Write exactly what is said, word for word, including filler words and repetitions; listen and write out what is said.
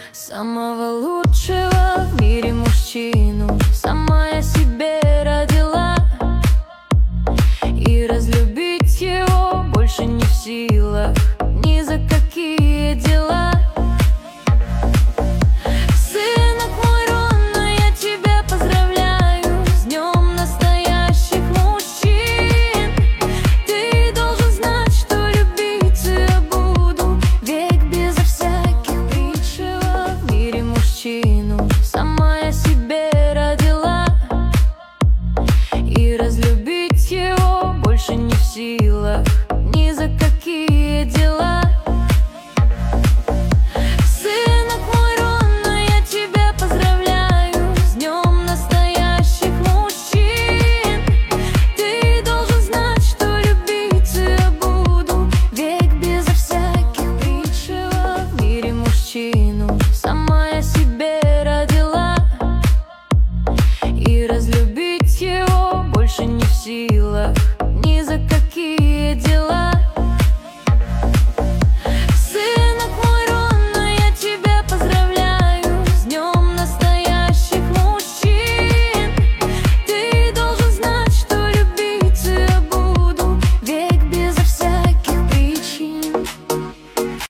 Самого лучшего в мире мужчину сама я себе родила, и разлюбить его больше не в силах ни за какие дела. Сынок мой родной, я тебя поздравляю с днем настоящих мужчин. Ты должен знать, что любить я буду век безо всяких причин. В мире мужчину сама я себе родила, и разлюбить его больше не в силах ни за какие дела. Сынок мой родной, я тебя поздравляю с днем настоящих мужчин. Ты должен знать, что любить я буду век безо всяких причин. В мире мужчину сама я себе родила, и разлюбить его больше не в силах